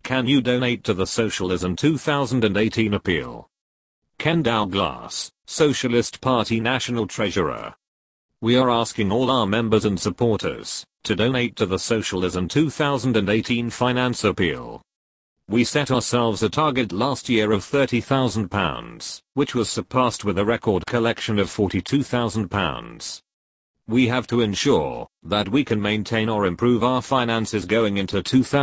Can you donate to the Socialism 2018 appeal? Ken Douglas, Socialist Party National Treasurer. We are asking all our members and supporters to donate to the Socialism 2018 finance appeal. We set ourselves a target last year of £30,000, which was surpassed with a record collection of £42,000. We have to ensure that we can maintain or improve our finances going into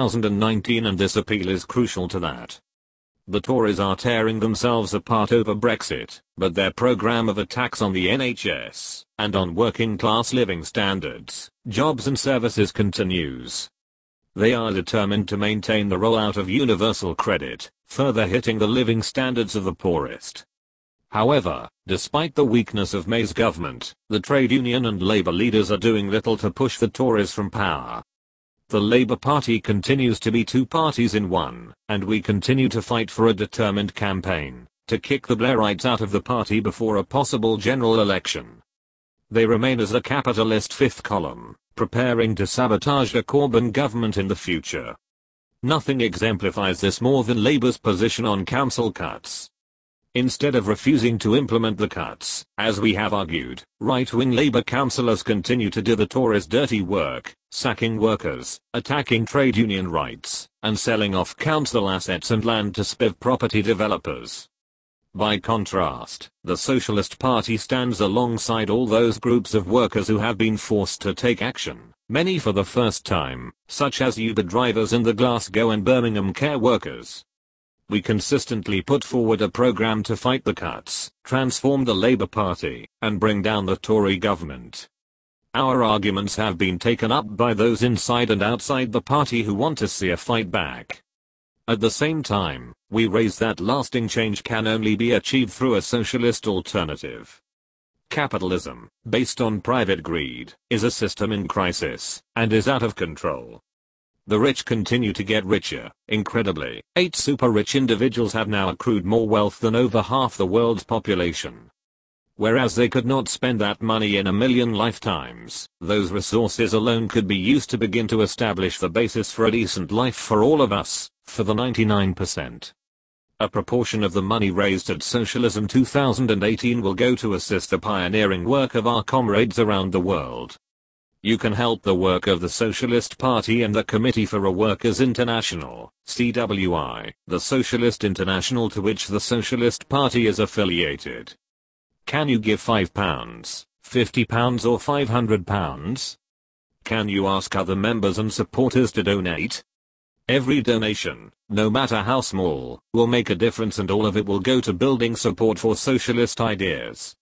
2019, and this appeal is crucial to that. The Tories are tearing themselves apart over Brexit, but their programme of attacks on the NHS and on working class living standards, jobs and services continues. They are determined to maintain the rollout of universal credit, further hitting the living standards of the poorest. However, despite the weakness of May's government, the trade union and Labour leaders are doing little to push the Tories from power. The Labour Party continues to be two parties in one, and we continue to fight for a determined campaign to kick the Blairites out of the party before a possible general election. They remain as a capitalist fifth column, preparing to sabotage the Corbyn government in the future. Nothing exemplifies this more than Labour's position on council cuts. Instead of refusing to implement the cuts, as we have argued, right-wing Labour councillors continue to do the Tories' dirty work, sacking workers, attacking trade union rights, and selling off council assets and land to SPIV property developers. By contrast, the Socialist Party stands alongside all those groups of workers who have been forced to take action, many for the first time, such as Uber drivers and the Glasgow and Birmingham care workers. We consistently put forward a programme to fight the cuts, transform the Labour Party, and bring down the Tory government. Our arguments have been taken up by those inside and outside the party who want to see a fight back. At the same time, we raise that lasting change can only be achieved through a socialist alternative. Capitalism, based on private greed, is a system in crisis, and is out of control. The rich continue to get richer, incredibly. 8 super-rich individuals have now accrued more wealth than over half the world's population. Whereas they could not spend that money in a million lifetimes, those resources alone could be used to begin to establish the basis for a decent life for all of us, for the 99%. A proportion of the money raised at Socialism 2018 will go to assist the pioneering work of our comrades around the world. You can help the work of the Socialist Party and the Committee for a Workers' International, CWI, the Socialist International to which the Socialist Party is affiliated. Can you give £5, £50 or £500? Can you ask other members and supporters to donate? Every donation, no matter how small, will make a difference, and all of it will go to building support for socialist ideas.